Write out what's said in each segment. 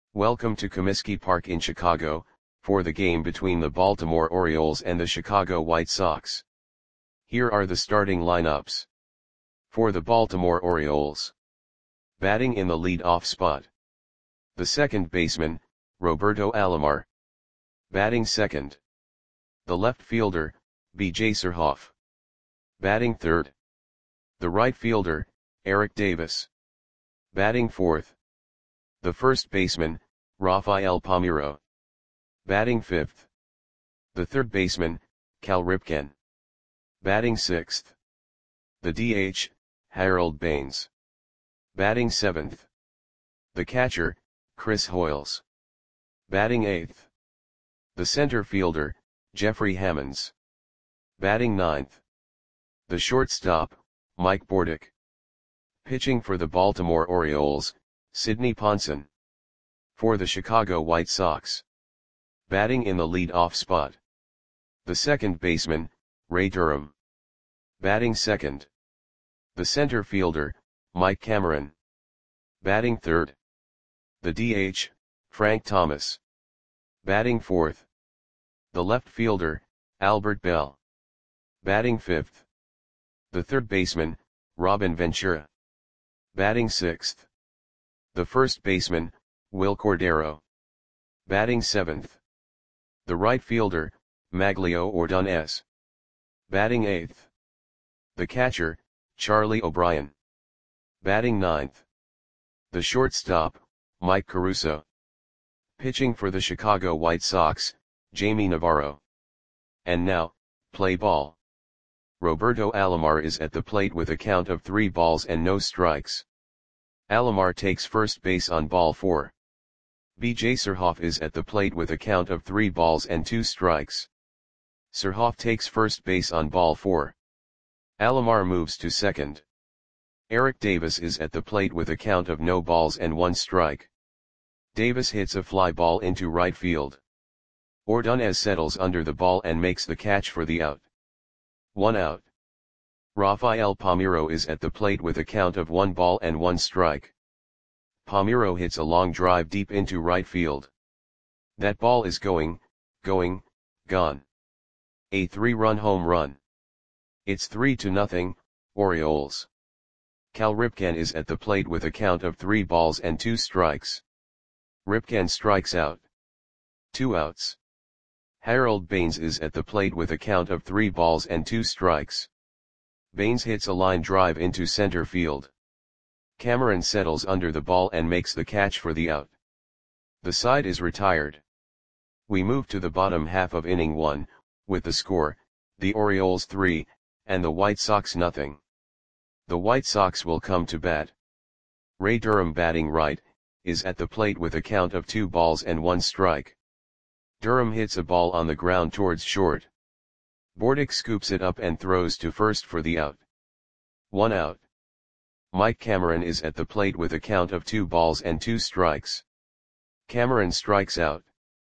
Welcome to Comiskey Park in Chicago, for the game between the Baltimore Orioles and the Chicago White Sox. Here are the starting lineups. For the Baltimore Orioles. Batting in the lead-off spot. The second baseman, Roberto Alomar. Batting second. The left fielder, B.J. Surhoff. Batting third. The right fielder, Eric Davis. Batting fourth. The first baseman, Rafael Palmeiro. Batting fifth. The third baseman, Cal Ripken. Batting sixth. The DH, Harold Baines. Batting seventh. The catcher, Chris Hoiles. Batting eighth. The center fielder, Jeffrey Hammonds. Batting ninth. The shortstop, Mike Bordick. Pitching for the Baltimore Orioles, Sidney Ponson. For the Chicago White Sox. Batting in the lead-off spot. The second baseman, Ray Durham. Batting second. The center fielder, Mike Cameron. Batting third. The DH, Frank Thomas. Batting fourth. The left fielder, Albert Bell. Batting fifth. The third baseman, Robin Ventura. Batting sixth. The first baseman, Will Cordero. Batting seventh. The right fielder, Maglio Ordonez. Batting eighth. The catcher, Charlie O'Brien. Batting ninth. The shortstop, Mike Caruso. Pitching for the Chicago White Sox, Jamie Navarro. And now, play ball. Roberto Alomar is at the plate with a count of 3 balls and no strikes. Alomar takes first base on ball 4. B.J. Surhoff is at the plate with a count of 3 balls and 2 strikes. Surhoff takes first base on ball 4. Alomar moves to second. Eric Davis is at the plate with a count of no balls and 1 strike. Davis hits a fly ball into right field. Ordonez settles under the ball and makes the catch for the out. 1 out. Rafael Palmeiro is at the plate with a count of 1 ball and 1 strike. Palmeiro hits a long drive deep into right field. That ball is gone. A 3-run home run. It's 3-0, Orioles. Cal Ripken is at the plate with a count of 3 balls and 2 strikes. Ripken strikes out. 2 outs. Harold Baines is at the plate with a count of 3 balls and 2 strikes. Baines hits a line drive into center field. Cameron settles under the ball and makes the catch for the out. The side is retired. We move to the bottom half of inning 1, with the score, the Orioles 3, and the White Sox nothing. The White Sox will come to bat. Ray Durham, batting right, is at the plate with a count of 2 balls and 1 strike. Durham hits a ball on the ground towards short. Bordick scoops it up and throws to first for the out. 1 out. Mike Cameron is at the plate with a count of 2 balls and 2 strikes. Cameron strikes out.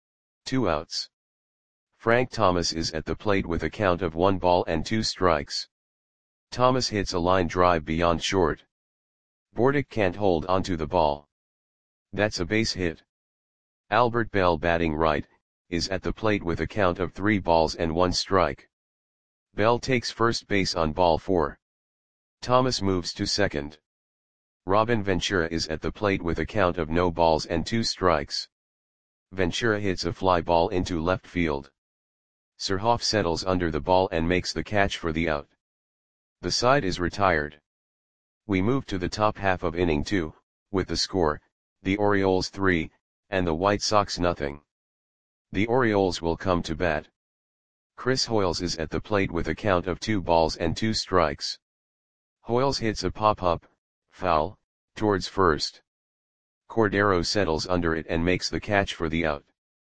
2 outs. Frank Thomas is at the plate with a count of 1 ball and 2 strikes. Thomas hits a line drive beyond short. Bordick can't hold onto the ball. That's a base hit. Albert Bell, batting right, is at the plate with a count of 3 balls and 1 strike. Bell takes first base on ball 4. Thomas moves to second. Robin Ventura is at the plate with a count of no balls and 2 strikes. Ventura hits a fly ball into left field. Surhoff settles under the ball and makes the catch for the out. The side is retired. We move to the top half of inning 2, with the score, the Orioles 3, and the White Sox nothing. The Orioles will come to bat. Chris Hoiles is at the plate with a count of 2 balls and 2 strikes. Hoiles hits a pop-up, foul, towards first. Cordero settles under it and makes the catch for the out.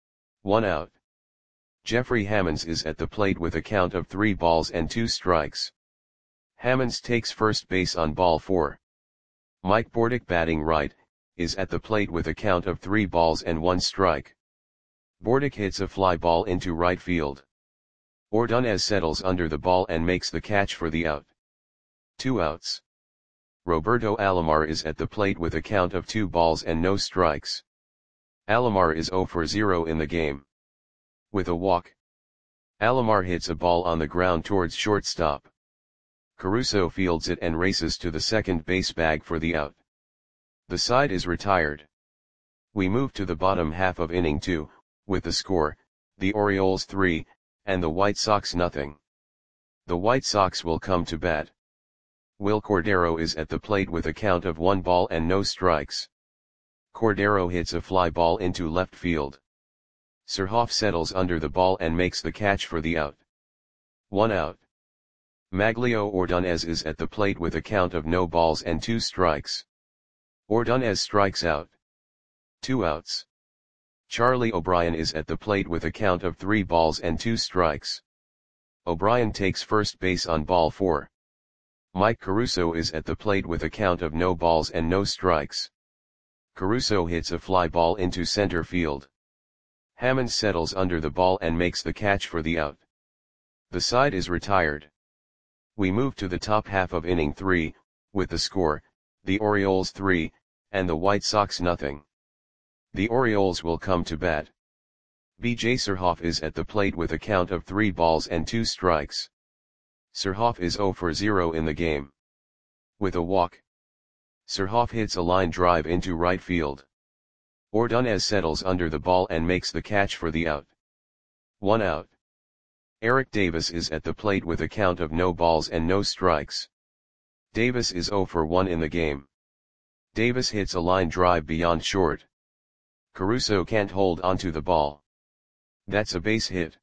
1 out. Jeffrey Hammonds is at the plate with a count of 3 balls and 2 strikes. Hammonds takes first base on ball 4. Mike Bordick, batting right, is at the plate with a count of 3 balls and 1 strike. Bordick hits a fly ball into right field. Ordonez settles under the ball and makes the catch for the out. 2 outs. Roberto Alomar is at the plate with a count of 2 balls and no strikes. Alomar is 0 for 0 in the game. With a walk, Alomar hits a ball on the ground towards shortstop. Caruso fields it and races to the second base bag for the out. The side is retired. We move to the bottom half of inning 2, with the score, the Orioles 3, and the White Sox nothing. The White Sox will come to bat. Will Cordero is at the plate with a count of 1 ball and no strikes. Cordero hits a fly ball into left field. Surhoff settles under the ball and makes the catch for the out. 1 out. Maglio Ordonez is at the plate with a count of no balls and 2 strikes. Ordonez strikes out. 2 outs. Charlie O'Brien is at the plate with a count of 3 balls and 2 strikes. O'Brien takes first base on ball 4. Mike Caruso is at the plate with a count of no balls and no strikes. Caruso hits a fly ball into center field. Hammond settles under the ball and makes the catch for the out. The side is retired. We move to the top half of inning 3, with the score, the Orioles 3, and the White Sox nothing. The Orioles will come to bat. B.J. Surhoff is at the plate with a count of 3 balls and 2 strikes. Surhoff is 0 for 0 in the game. With a walk, Surhoff hits a line drive into right field. Ordonez settles under the ball and makes the catch for the out. 1 out. Eric Davis is at the plate with a count of no balls and no strikes. Davis is 0 for 1 in the game. Davis hits a line drive beyond short. Caruso can't hold onto the ball. That's a base hit.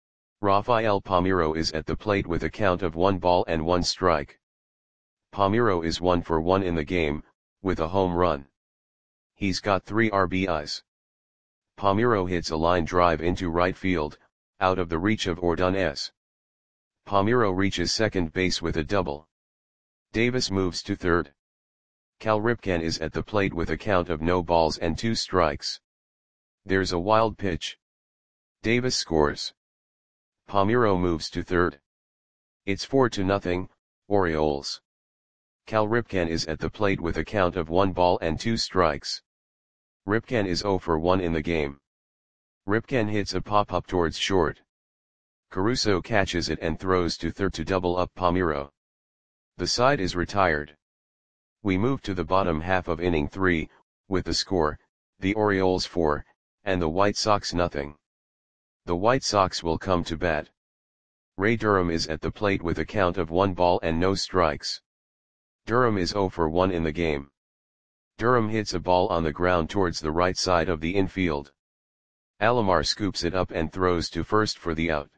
Rafael Palmeiro is at the plate with a count of 1 ball and 1 strike. Palmeiro is 1 for 1 in the game, with a home run. He's got 3 RBIs. Palmeiro hits a line drive into right field, out of the reach of Ordonez. Palmeiro reaches second base with a double. Davis moves to third. Cal Ripken is at the plate with a count of no balls and 2 strikes. There's a wild pitch. Davis scores. Palmeiro moves to third. It's 4-0, Orioles. Cal Ripken is at the plate with a count of 1 ball and 2 strikes. Ripken is 0 for 1 in the game. Ripken hits a pop-up towards short. Caruso catches it and throws to third to double up Palmeiro. The side is retired. We move to the bottom half of inning 3, with the score, the Orioles 4, and the White Sox nothing. The White Sox will come to bat. Ray Durham is at the plate with a count of 1 ball and no strikes. Durham is 0 for 1 in the game. Durham hits a ball on the ground towards the right side of the infield. Alomar scoops it up and throws to first for the out.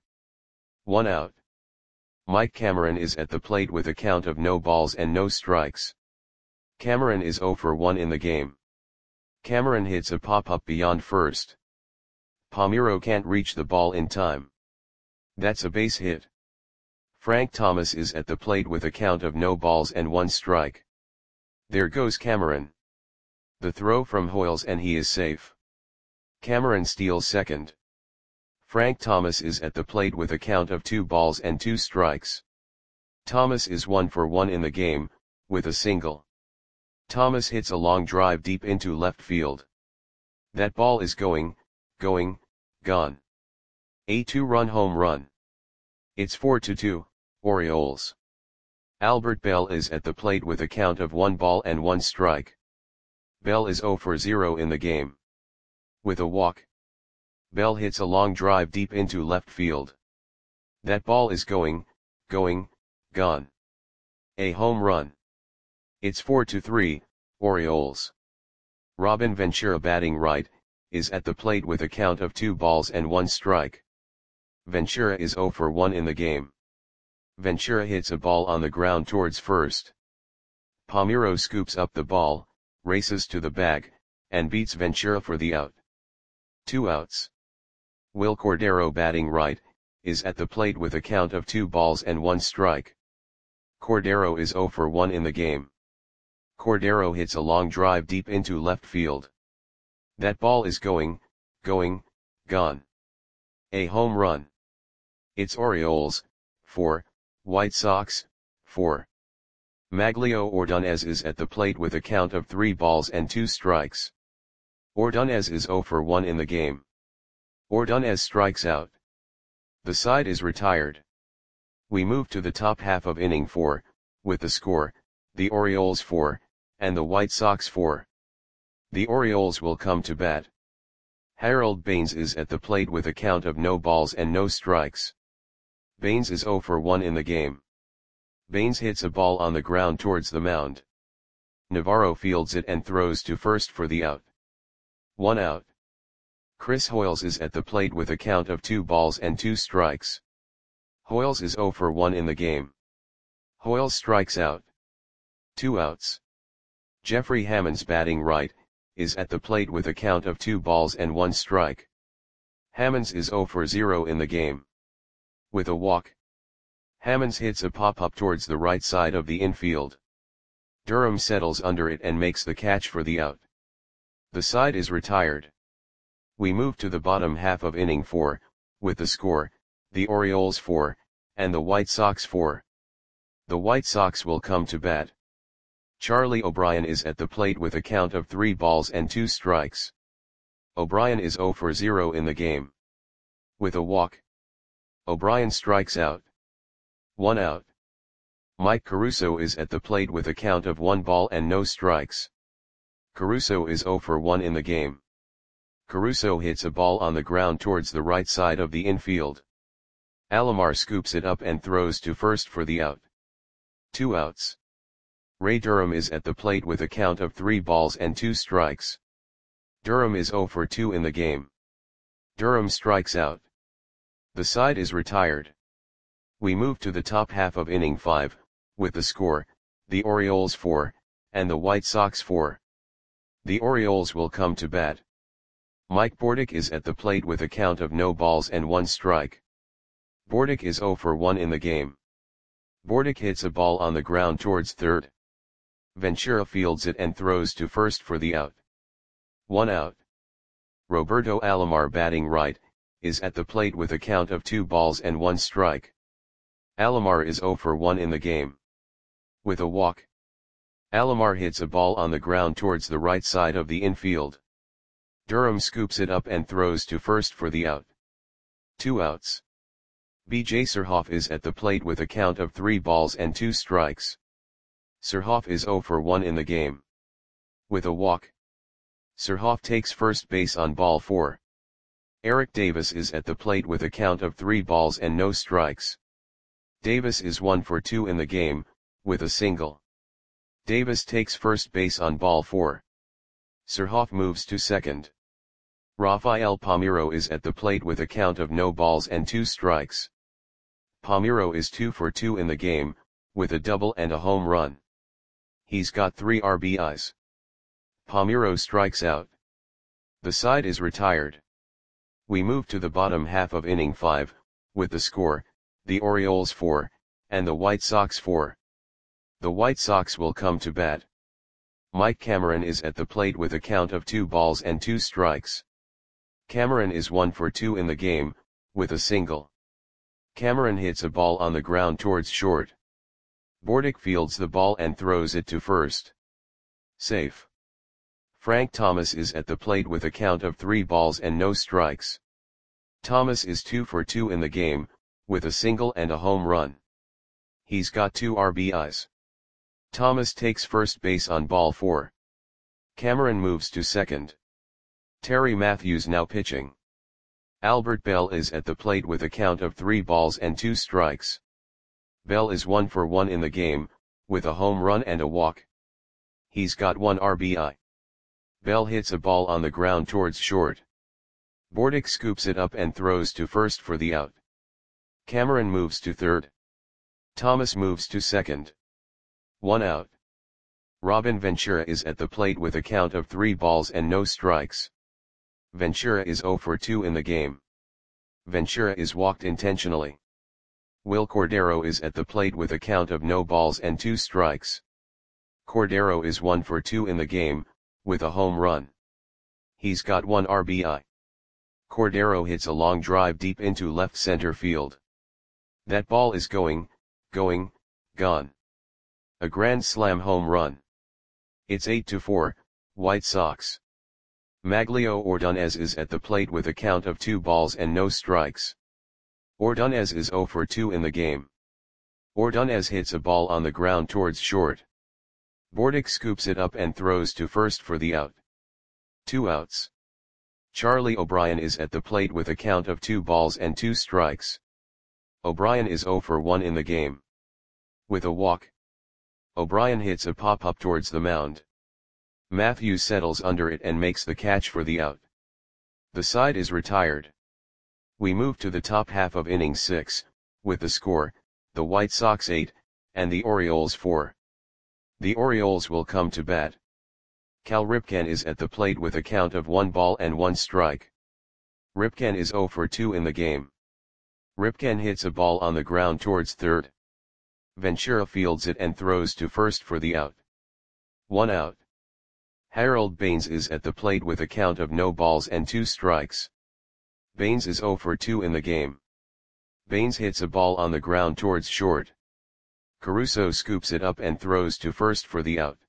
1 out. Mike Cameron is at the plate with a count of no balls and no strikes. Cameron is 0 for 1 in the game. Cameron hits a pop-up beyond first. Palmeiro can't reach the ball in time. That's a base hit. Frank Thomas is at the plate with a count of no balls and 1 strike. There goes Cameron. The throw from Hoyles and he is safe. Cameron steals second. Frank Thomas is at the plate with a count of 2 balls and 2 strikes. Thomas is 1 for 1 in the game, with a single. Thomas hits a long drive deep into left field. That ball is going, gone. A 2-run home run. It's 4-2, Orioles. Albert Bell is at the plate with a count of 1 ball and 1 strike. Bell is 0 for 0 in the game. With a walk, Bell hits a long drive deep into left field. That ball is going, gone. A home run. It's 4-3, Orioles. Robin Ventura batting right, is at the plate with a count of 2 balls and 1 strike. Ventura is 0 for 1 in the game. Ventura hits a ball on the ground towards first. Palmeiro scoops up the ball, races to the bag, and beats Ventura for the out. 2 outs. Will Cordero batting right, is at the plate with a count of 2 balls and 1 strike. Cordero is 0 for 1 in the game. Cordero hits a long drive deep into left field. That ball is going, gone. A home run. It's Orioles, 4, White Sox, 4. Maglio Ordonez is at the plate with a count of 3 balls and 2 strikes. Ordonez is 0 for 1 in the game. Ordonez strikes out. The side is retired. We move to the top half of inning 4, with the score, the Orioles 4, and the White Sox 4. The Orioles will come to bat. Harold Baines is at the plate with a count of no balls and no strikes. Baines is 0 for 1 in the game. Baines hits a ball on the ground towards the mound. Navarro fields it and throws to first for the out. 1 out. Chris Hoiles is at the plate with a count of 2 balls and 2 strikes. Hoiles is 0 for 1 in the game. Hoiles strikes out. 2 outs. Jeffrey Hammonds, batting right, is at the plate with a count of 2 balls and 1 strike. Hammonds is 0 for 0 in the game. With a walk, Hammonds hits a pop-up towards the right side of the infield. Durham settles under it and makes the catch for the out. The side is retired. We move to the bottom half of inning 4, with the score, the Orioles 4, and the White Sox 4. The White Sox will come to bat. Charlie O'Brien is at the plate with a count of 3 balls and 2 strikes. O'Brien is 0 for 0 in the game. With a walk, O'Brien strikes out. 1 out. Mike Caruso is at the plate with a count of 1 ball and no strikes. Caruso is 0 for 1 in the game. Caruso hits a ball on the ground towards the right side of the infield. Alomar scoops it up and throws to first for the out. 2 outs. Ray Durham is at the plate with a count of 3 balls and 2 strikes. Durham is 0 for 2 in the game. Durham strikes out. The side is retired. We move to the top half of inning 5, with the score, the Orioles 4, and the White Sox 4. The Orioles will come to bat. Mike Bordick is at the plate with a count of no balls and 1 strike. Bordick is 0 for 1 in the game. Bordick hits a ball on the ground towards third. Ventura fields it and throws to first for the out. 1 out. Roberto Alomar, batting right, is at the plate with a count of 2 balls and 1 strike. Alomar is 0 for 1 in the game. With a walk, Alomar hits a ball on the ground towards the right side of the infield. Durham scoops it up and throws to first for the out. 2 outs. B.J. Surhoff is at the plate with a count of 3 balls and 2 strikes. Surhoff is 0 for 1 in the game. With a walk, Surhoff takes first base on ball 4. Eric Davis is at the plate with a count of 3 balls and no strikes. Davis is 1 for 2 in the game, with a single. Davis takes first base on ball 4. Surhoff moves to second. Rafael Palmeiro is at the plate with a count of no balls and 2 strikes. Palmeiro is 2 for 2 in the game, with a double and a home run. He's got 3 RBIs. Palmeiro strikes out. The side is retired. We move to the bottom half of inning 5, with the score, the Orioles 4, and the White Sox 4. The White Sox will come to bat. Mike Cameron is at the plate with a count of 2 balls and 2 strikes. Cameron is 1 for 2 in the game, with a single. Cameron hits a ball on the ground towards short. Bordick fields the ball and throws it to first. Safe. Frank Thomas is at the plate with a count of 3 balls and no strikes. Thomas is 2 for 2 in the game, with a single and a home run. He's got 2 RBIs. Thomas takes first base on ball 4. Cameron moves to second. Terry Matthews now pitching. Albert Bell is at the plate with a count of 3 balls and 2 strikes. Bell is 1 for 1 in the game, with a home run and a walk. He's got 1 RBI. Bell hits a ball on the ground towards short. Bordick scoops it up and throws to first for the out. Cameron moves to third. Thomas moves to second. 1 out. Robin Ventura is at the plate with a count of 3 balls and no strikes. Ventura is 0 for 2 in the game. Ventura is walked intentionally. Will Cordero is at the plate with a count of no balls and 2 strikes. Cordero is 1 for 2 in the game, with a home run. He's got 1 RBI. Cordero hits a long drive deep into left center field. That ball is going, gone. A grand slam home run. It's 8-4, White Sox. Maglio Ordonez is at the plate with a count of 2 balls and no strikes. Ordonez is 0 for 2 in the game. Ordonez hits a ball on the ground towards short. Bordick scoops it up and throws to first for the out. 2 outs. Charlie O'Brien is at the plate with a count of 2 balls and 2 strikes. O'Brien is 0 for 1 in the game. With a walk, O'Brien hits a pop-up towards the mound. Matthews settles under it and makes the catch for the out. The side is retired. We move to the top half of inning 6, with the score, the White Sox 8, and the Orioles 4. The Orioles will come to bat. Cal Ripken is at the plate with a count of 1 ball and 1 strike. Ripken is 0 for 2 in the game. Ripken hits a ball on the ground towards third. Ventura fields it and throws to first for the out. 1 out. Harold Baines is at the plate with a count of no balls and 2 strikes. Baines is 0 for 2 in the game. Baines hits a ball on the ground towards short. Caruso scoops it up and throws to first for the out.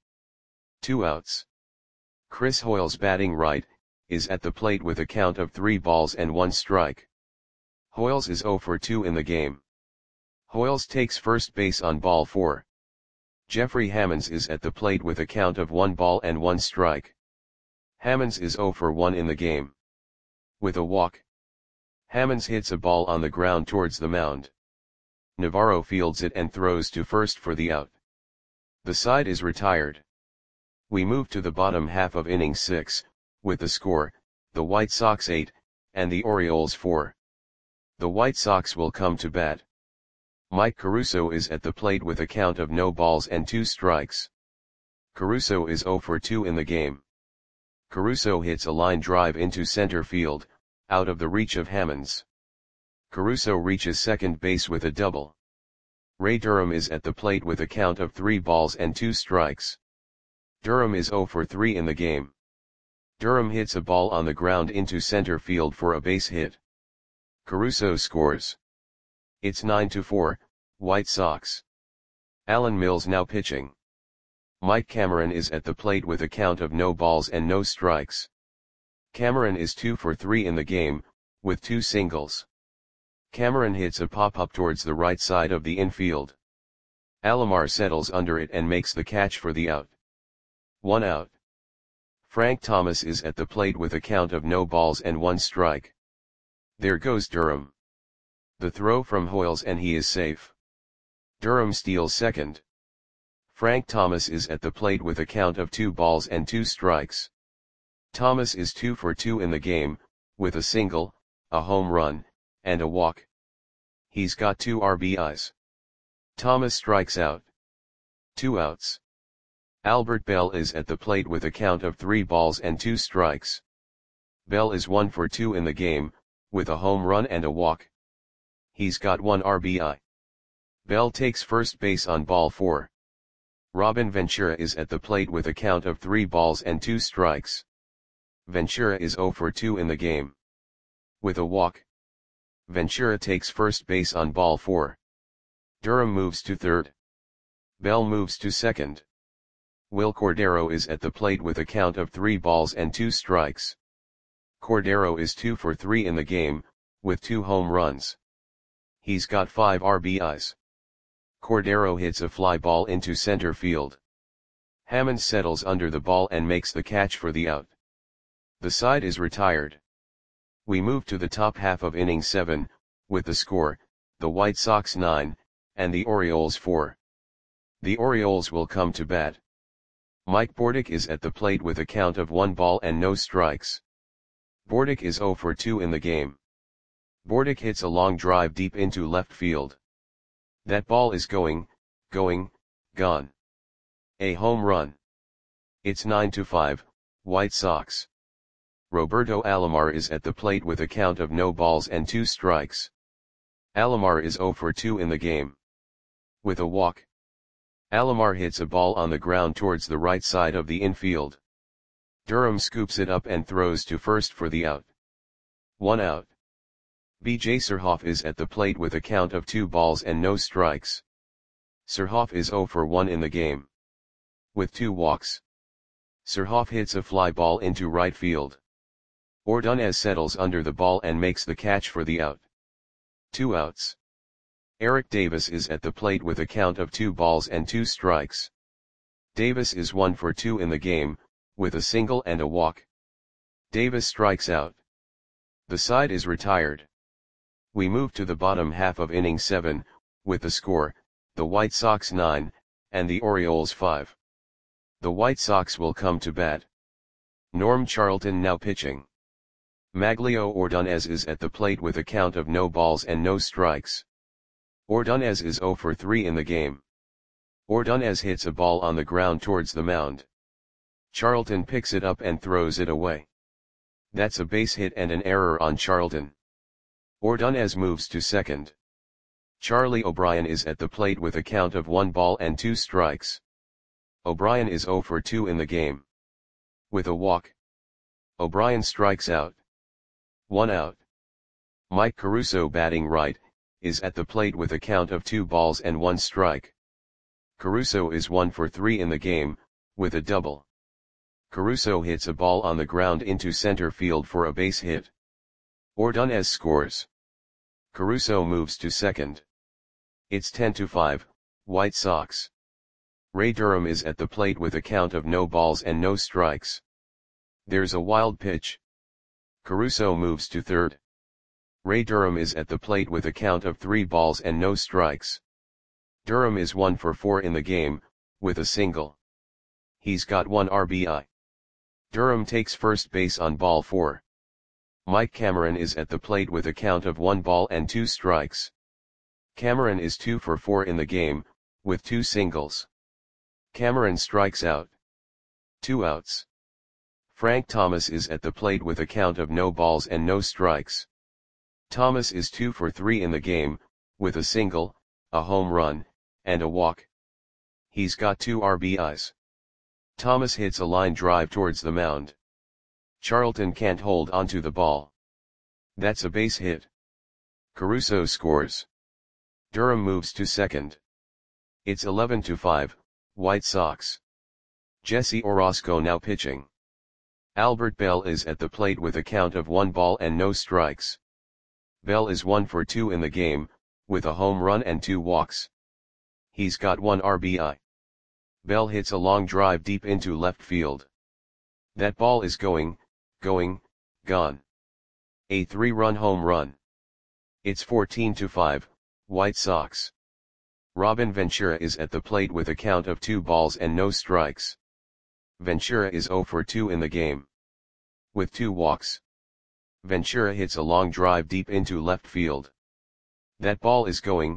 2 outs. Chris Hoiles, batting right, is at the plate with a count of 3 balls and 1 strike. Hoiles is 0 for 2 in the game. Hoiles takes first base on ball 4. Jeffrey Hammonds is at the plate with a count of 1 ball and 1 strike. Hammonds is 0 for 1 in the game. With a walk, Hammonds hits a ball on the ground towards the mound. Navarro fields it and throws to first for the out. The side is retired. We move to the bottom half of inning 6, with the score, the White Sox 8, and the Orioles 4. The White Sox will come to bat. Mike Caruso is at the plate with a count of no balls and 2 strikes. Caruso is 0 for 2 in the game. Caruso hits a line drive into center field, out of the reach of Hammonds. Caruso reaches second base with a double. Ray Durham is at the plate with a count of 3 balls and 2 strikes. Durham is 0 for 3 in the game. Durham hits a ball on the ground into center field for a base hit. Caruso scores. It's 9-4, White Sox. Alan Mills now pitching. Mike Cameron is at the plate with a count of no balls and no strikes. Cameron is 2 for 3 in the game, with 2 singles. Cameron hits a pop-up towards the right side of the infield. Alomar settles under it and makes the catch for the out. 1 out. Frank Thomas is at the plate with a count of no balls and 1 strike. There goes Durham. The throw from Hoiles and he is safe. Durham steals second. Frank Thomas is at the plate with a count of 2 balls and 2 strikes. Thomas is 2 for 2 in the game, with a single, a home run, and a walk. He's got 2 RBIs. Thomas strikes out. 2 outs. Albert Bell is at the plate with a count of 3 balls and 2 strikes. Bell is 1 for 2 in the game, with a home run and a walk. He's got 1 RBI. Bell takes first base on ball 4. Robin Ventura is at the plate with a count of 3 balls and 2 strikes. Ventura is 0 for 2 in the game. With a walk, Ventura takes first base on ball 4. Durham moves to third. Bell moves to second. Will Cordero is at the plate with a count of 3 balls and 2 strikes. Cordero is 2 for 3 in the game, with 2 home runs. He's got 5 RBIs. Cordero hits a fly ball into center field. Hammond settles under the ball and makes the catch for the out. The side is retired. We move to the top half of inning 7, with the score, the White Sox 9, and the Orioles 4. The Orioles will come to bat. Mike Bordick is at the plate with a count of 1 ball and no strikes. Bordick is 0 for 2 in the game. Bordick hits a long drive deep into left field. That ball is gone. A home run. It's 9-5, White Sox. Roberto Alomar is at the plate with a count of no balls and 2 strikes. Alomar is 0 for 2 in the game. With a walk, Alomar hits a ball on the ground towards the right side of the infield. Durham scoops it up and throws to first for the out. 1 out. B.J. Surhoff is at the plate with a count of 2 balls and no strikes. Surhoff is 0 for 1 in the game. With 2 walks, Surhoff hits a fly ball into right field. Ordonez settles under the ball and makes the catch for the out. 2 outs. Eric Davis is at the plate with a count of 2 balls and 2 strikes. Davis is 1 for 2 in the game, with a single and a walk. Davis strikes out. The side is retired. We move to the bottom half of inning 7, with the score, the White Sox 9, and the Orioles 5. The White Sox will come to bat. Norm Charlton now pitching. Maglio Ordonez is at the plate with a count of no balls and no strikes. Ordonez is 0 for 3 in the game. Ordonez hits a ball on the ground towards the mound. Charlton picks it up and throws it away. That's a base hit and an error on Charlton. Ordonez moves to second. Charlie O'Brien is at the plate with a count of 1 ball and 2 strikes. O'Brien is 0 for 2 in the game. With a walk, O'Brien strikes out. 1 out. Mike Caruso batting right, is at the plate with a count of 2 balls and 1 strike. Caruso is 1 for 3 in the game, with a double. Caruso hits a ball on the ground into center field for a base hit. Ordonez scores. Caruso moves to second. It's 10-5, White Sox. Ray Durham is at the plate with a count of no balls and no strikes. There's a wild pitch. Caruso moves to third. Ray Durham is at the plate with a count of 3 balls and no strikes. Durham is 1 for 4 in the game, with a single. He's got 1 RBI. Durham takes first base on ball 4. Mike Cameron is at the plate with a count of 1 ball and 2 strikes. Cameron is 2 for 4 in the game, with 2 singles. Cameron strikes out. 2 outs. Frank Thomas is at the plate with a count of no balls and no strikes. Thomas is 2 for 3 in the game, with a single, a home run, and a walk. He's got 2 RBIs. Thomas hits a line drive towards the mound. Charlton can't hold onto the ball. That's a base hit. Caruso scores. Durham moves to second. It's 11-5, White Sox. Jesse Orosco now pitching. Albert Bell is at the plate with a count of 1 ball and no strikes. Bell is 1 for 2 in the game, with a home run and 2 walks. He's got 1 RBI. Bell hits a long drive deep into left field. That ball is gone. A 3-run home run. It's 14-5, White Sox. Robin Ventura is at the plate with a count of 2 balls and no strikes. Ventura is 0 for 2 in the game. With 2 walks. Ventura hits a long drive deep into left field. That ball is gone.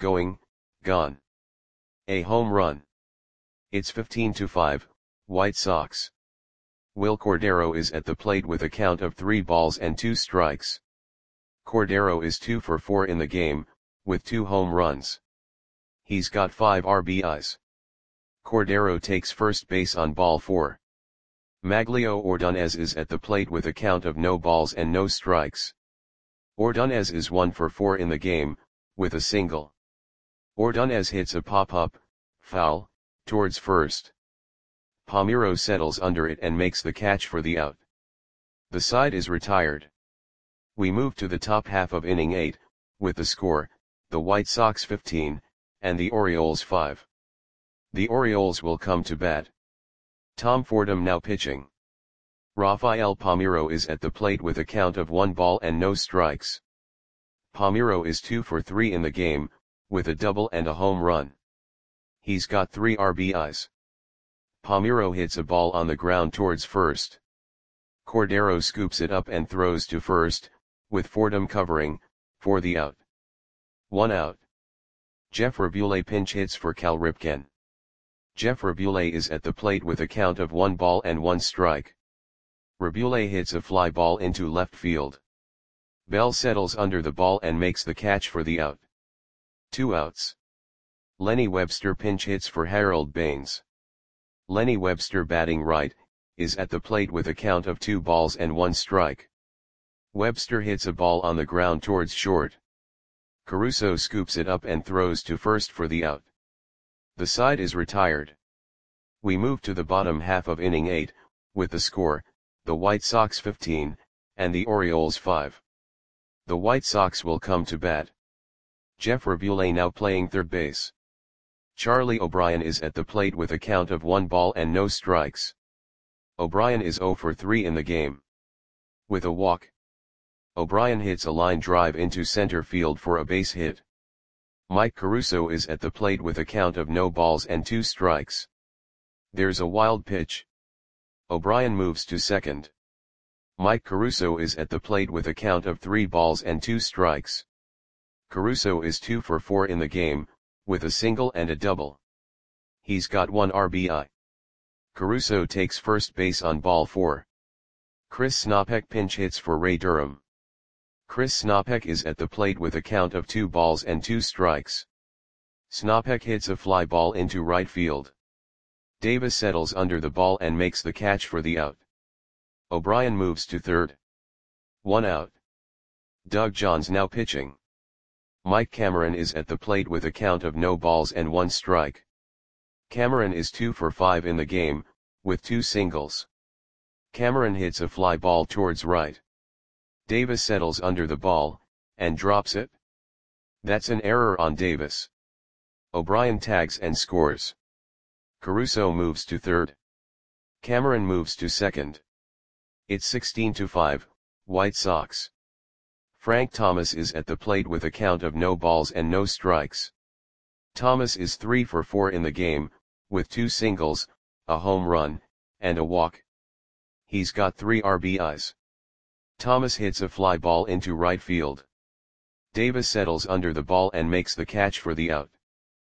A home run. It's 15-5, White Sox. Will Cordero is at the plate with a count of 3 balls and 2 strikes. Cordero is 2 for 4 in the game, with 2 home runs. He's got 5 RBIs. Cordero takes first base on ball 4. Maglio Ordonez is at the plate with a count of no balls and no strikes. Ordonez is 1 for 4 in the game, with a single. Ordonez hits a pop-up, foul, towards first. Palmeiro settles under it and makes the catch for the out. The side is retired. We move to the top half of inning 8, with the score, the White Sox 15, and the Orioles 5. The Orioles will come to bat. Tom Fordham now pitching. Rafael Palmeiro is at the plate with a count of 1 ball and no strikes. Palmeiro is 2 for 3 in the game, with a double and a home run. He's got 3 RBIs. Palmeiro hits a ball on the ground towards first. Cordero scoops it up and throws to first, with Fordham covering, for the out. 1 out. Jeff Rabule pinch hits for Cal Ripken. Jeff Rabule is at the plate with a count of 1 ball and 1 strike. Rabule hits a fly ball into left field. Bell settles under the ball and makes the catch for the out. 2 outs. Lenny Webster pinch hits for Harold Baines. Lenny Webster batting right, is at the plate with a count of 2 balls and 1 strike. Webster hits a ball on the ground towards short. Caruso scoops it up and throws to first for the out. The side is retired. We move to the bottom half of inning 8, with the score, the White Sox 15, and the Orioles 5. The White Sox will come to bat. Jeff Rabule now playing third base. Charlie O'Brien is at the plate with a count of 1 ball and no strikes. O'Brien is 0 for 3 in the game. With a walk, O'Brien hits a line drive into center field for a base hit. Mike Caruso is at the plate with a count of no balls and 2 strikes. There's a wild pitch. O'Brien moves to second. Mike Caruso is at the plate with a count of 3 balls and 2 strikes. Caruso is 2 for 4 in the game, with a single and a double. He's got 1 RBI. Caruso takes first base on ball 4. Chris Snopek pinch hits for Ray Durham. Chris Snopek is at the plate with a count of 2 balls and 2 strikes. Snopek hits a fly ball into right field. Davis settles under the ball and makes the catch for the out. O'Brien moves to third. 1 out. Doug Johns now pitching. Mike Cameron is at the plate with a count of no balls and 1 strike. Cameron is 2 for 5 in the game, with 2 singles. Cameron hits a fly ball towards right. Davis settles under the ball, and drops it. That's an error on Davis. O'Brien tags and scores. Caruso moves to third. Cameron moves to second. It's 16-5, White Sox. Frank Thomas is at the plate with a count of no balls and no strikes. Thomas is 3 for 4 in the game, with 2 singles, a home run, and a walk. He's got 3 RBIs. Thomas hits a fly ball into right field. Davis settles under the ball and makes the catch for the out.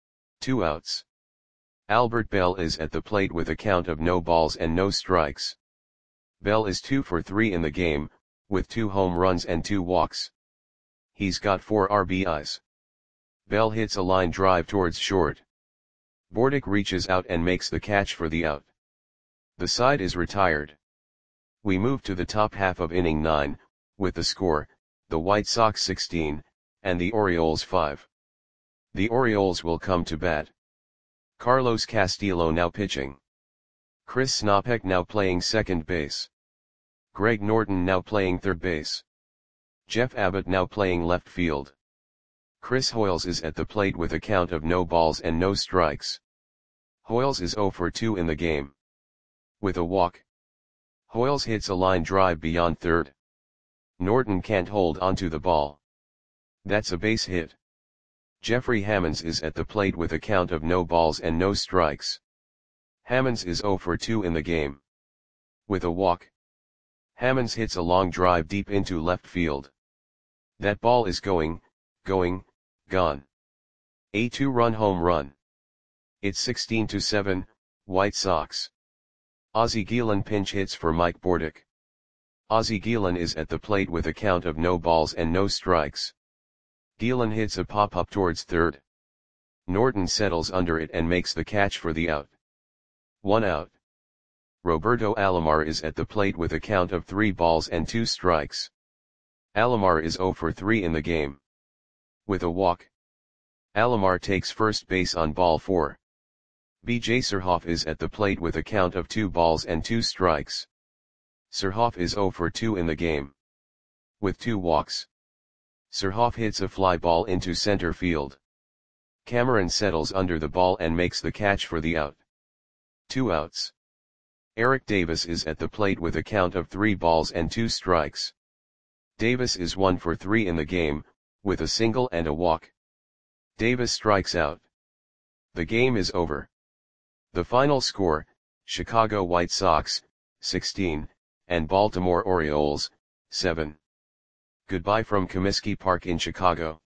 2 outs. Albert Bell is at the plate with a count of no balls and no strikes. Bell is 2 for 3 in the game, with 2 home runs and 2 walks. He's got 4 RBIs. Bell hits a line drive towards short. Bordick reaches out and makes the catch for the out. The side is retired. We move to the top half of inning 9, with the score, the White Sox 16, and the Orioles 5. The Orioles will come to bat. Carlos Castillo now pitching. Chris Snopek now playing second base. Greg Norton now playing third base. Jeff Abbott now playing left field. Chris Hoiles is at the plate with a count of no balls and no strikes. Hoiles is 0 for 2 in the game. With a walk, Hoiles hits a line drive beyond third. Norton can't hold onto the ball. That's a base hit. Jeffrey Hammonds is at the plate with a count of no balls and no strikes. Hammonds is 0 for 2 in the game. With a walk, Hammonds hits a long drive deep into left field. That ball is gone. A 2-run home run. It's 16-7, White Sox. Ozzie Guillen pinch hits for Mike Bordick. Ozzie Guillen is at the plate with a count of no balls and no strikes. Guillen hits a pop-up towards third. Norton settles under it and makes the catch for the out. 1 out. Roberto Alomar is at the plate with a count of 3 balls and 2 strikes. Alomar is 0 for 3 in the game. With a walk, Alomar takes first base on ball 4. B.J. Surhoff is at the plate with a count of 2 balls and 2 strikes. Surhoff is 0 for 2 in the game. With 2 walks, Surhoff hits a fly ball into center field. Cameron settles under the ball and makes the catch for the out. 2 outs. Eric Davis is at the plate with a count of 3 balls and 2 strikes. Davis is 1 for 3 in the game, with a single and a walk. Davis strikes out. The game is over. The final score, Chicago White Sox, 16, and Baltimore Orioles, 7. Goodbye from Comiskey Park in Chicago.